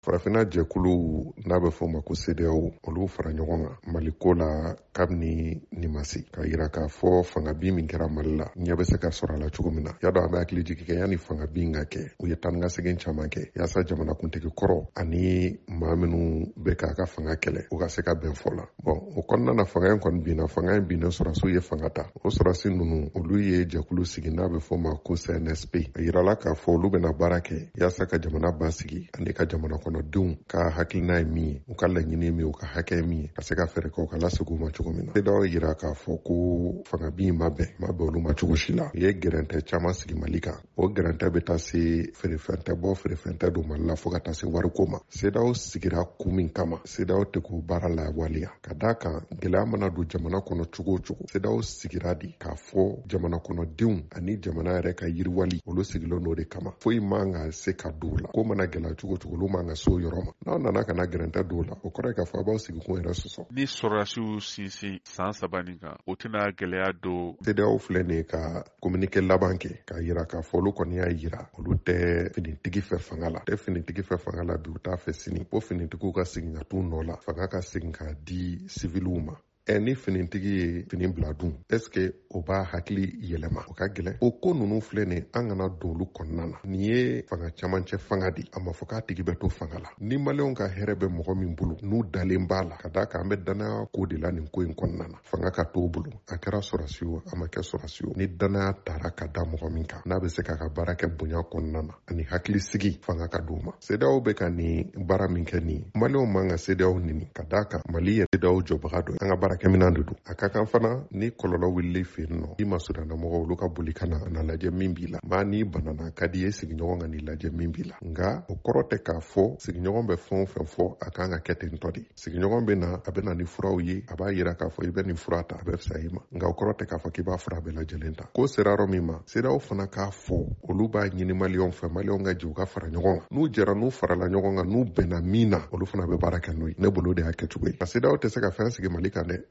Farafina jɛkulu n'a bɛ fɔ ma ko CEDEAO olu fara ɲɔgɔn kan Mali ko la kabini nimasi ka yira k'a fɔ fanga bin min kɛra Mali la ɲɛ bɛ se ka sɔrɔ a la cogo min na. Y'a dɔn an bɛ hakili jigin kɛ yanni fanga bin ka kɛ u ye taanikasegin caman kɛ yaasa jamanakuntigi kɔrɔ ani maa minnu bɛ k'a ka fanga kɛlɛ u ka se ka bɛn fɔ la. O kɔnɔna na fanga in kɔni binna sɔrɔsiw ye fanga ta. O sɔrɔsi ninnu olu ye jɛkulu sigi n'a bɛ fɔ ma ko CNSP. A yirala k'a fɔ olu bɛna baara kɛ yaasa ka jamana basigi ani ka jamana kɔnɔdenw ka hakilina ye min ye, u ka laɲini ye min ye, u ka hakɛ ye min ye, ka se ka fɛɛrɛ kɛ u ka lasegi u ma cogo min na. CEDEAO yira k'a fɔ ko fanga bin ma bɛn olu ma cogo si la. U ye gɛrɛntɛ caman sigi Mali kan. O gɛrɛntɛ bɛ taa se feerefɛn tɛ don Mali la fo ka taa se wariko ma. CEDEAO sigira kun min kama, CEDEAO tɛ k'o baara lawaleya. Ka d'a kan gɛlɛya mana don jamana kɔnɔ cogo o cogo, CEDEAO sigira de k'a fɔ jamana kɔnɔdenw ani jamana yɛrɛ ka yiriwali olu sigilen n'o de kama. Foyi man ka se ka don o la. Ko mana gɛlɛya cogo o cogo olu man ka so yɔrɔ ma. N'aw nana ka na gɛrɛntɛ don o la, o kɔrɔ ye k'a fɔ a b'aw sigi kun yɛrɛ sɔsɔ. Ni sɔrɔdasiw sinsin san 3 nin kan, o tɛna gɛlɛya don. CEDEAO filɛ nin ye ka communiqué laban kɛ k'a yira k'a fɔ olu kɔni y'a yira olu tɛ finitigi fɛ fanga la. Tɛ finitigi fɛ fanga la bi u t'a fɛ sini. Ko finitigiw ka segin ka t'u nɔ la, fanga ka segin ka di siviliw ma. Ni finitigi ye fini bila dun, est-ce que o b'a hakili yɛlɛma? O ka gɛlɛn. O ko ninnu filɛ nin an kana don olu kɔnɔna na. Nin ye fanga camancɛ fanga di. A ma fɔ k'a tigi bɛ to fanga la. Ni maliyɛnw ka hɛrɛ bɛ mɔgɔ min bolo, n'u dalen b'a la, ka d'a kan an bɛ danaya ko de la nin ko in kɔnɔna na. Fanga ka t'o bolo. A kɛra sɔrɔsi o, a ma kɛ sɔrɔsi o. Ni danaya tara ka da mɔgɔ min kan, n'a bɛ se k'a ka baara kɛ bonya kɔnɔna na, ani hakili sigi fanga ka d'o ma. CEDEAO bɛ ka nin baara min kɛ nin, maliyɛnw man ka CEDEAO nini. Ka d'a kan Mali yɛrɛ CEDEAO jɔbaga dɔ, an ka baarakɛminɛn de don. A ka kan fana ni kɔlɔlɔ wulila fɛ yen nɔ, i ma sudana mɔgɔw olu ka boli ka na lajɛ min b'i la. Maa n'i banana ka di ye sigiɲɔgɔn ka n'i lajɛ min b'i la. Nka o kɔrɔ tɛ k'a fɔ sigiɲɔgɔn bɛ fɛn o fɛn fɔ a kan ka kɛ ten tɔ de. Sigiɲɔgɔn bɛ na, a bɛ na ni furaw ye, a b'a yira k'a fɔ i bɛ nin fura ta, a bɛ fisaya i ma. Nka o kɔrɔ tɛ k'a fɔ k'i b'a fura bɛɛ lajɛlen ta. Ko sera yɔrɔ min ma, CEDEAO fana k'a fɔ olu b'a ɲini maliyɛnw fɛ, maliyɛnw ka jɛ u ka fara ɲɔgɔn kan. N'u jɛra n'u farala ɲɔgɔn kan, n'u bɛnna min na, olu fana bɛ baara kɛ n'o ye. Ne bolo de y'a kɛcogo ye. CEDEAO tɛ se ka fɛn sigi Mali kan dɛ.